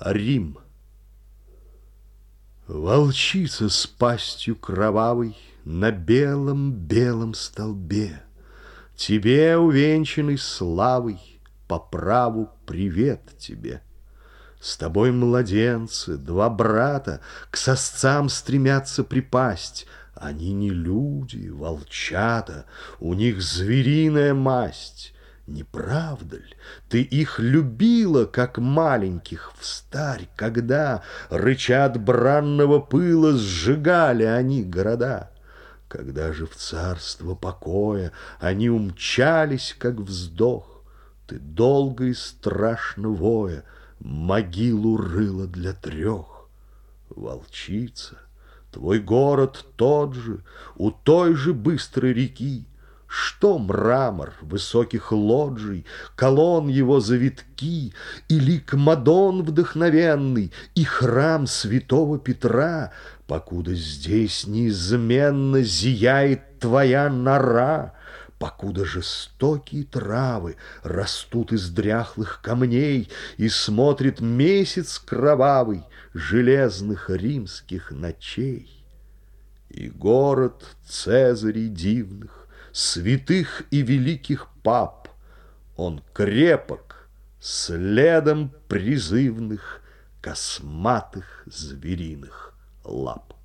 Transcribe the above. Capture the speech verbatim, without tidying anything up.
Рим. Волчица с пастью кровавой На белом-белом столбе, Тебе, увенчанный славой, По праву привет тебе. С тобой младенцы, два брата, К сосцам стремятся припасть. Они не люди, волчата, У них звериная масть. Не правда ль, ты их любила, Как маленьких, встарь, когда, Рыча от бранного пыла, Сжигали они города? Когда же в царство покоя Они умчались, как вздох, Ты долго и страшно воя Могилу рыла для трех. Волчица, твой город тот же, У той же быстрой реки. Что мрамор высоких лоджий, Колонн его завитки, И лик Мадон вдохновенный, И храм святого Петра, Покуда здесь неизменно Зияет твоя нора, Покуда жестокие травы Растут из дряхлых камней, И смотрит месяц кровавый Железных римских ночей. И город Цезарей дивных, Святых и великих пап, Он крепок следом призывных Косматых звериных лап.